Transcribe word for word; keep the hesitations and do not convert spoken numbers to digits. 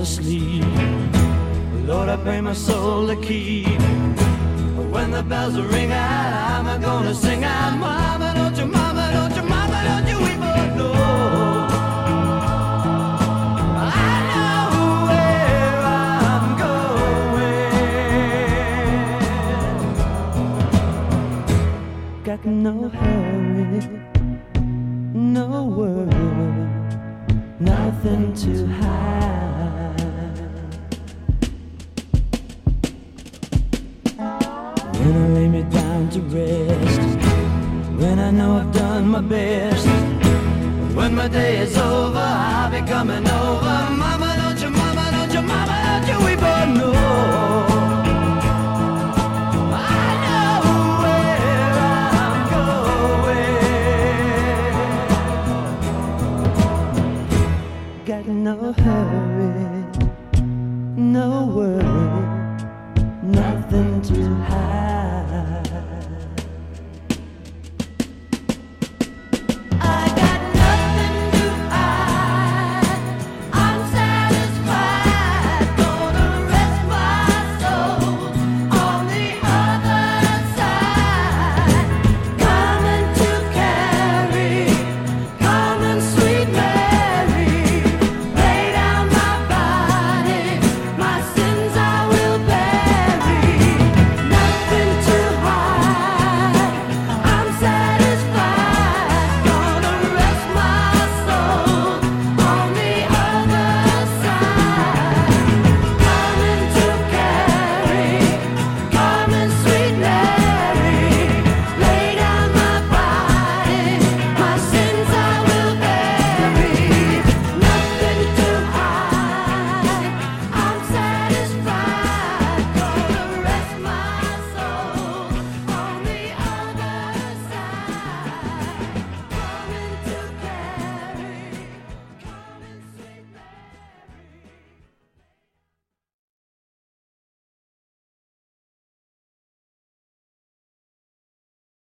to sleep. Lord, I pray my soul to keep. When the bells ring out, I'm gonna sing out, Mama, don't you, Mama, don't you, Mama, don't you weep, oh no. I know where I'm going. Got no hurry, no worry, nothing to hide. When I lay me down to rest, when I know I've done my best, when my day is over, I'll be coming over, Mama.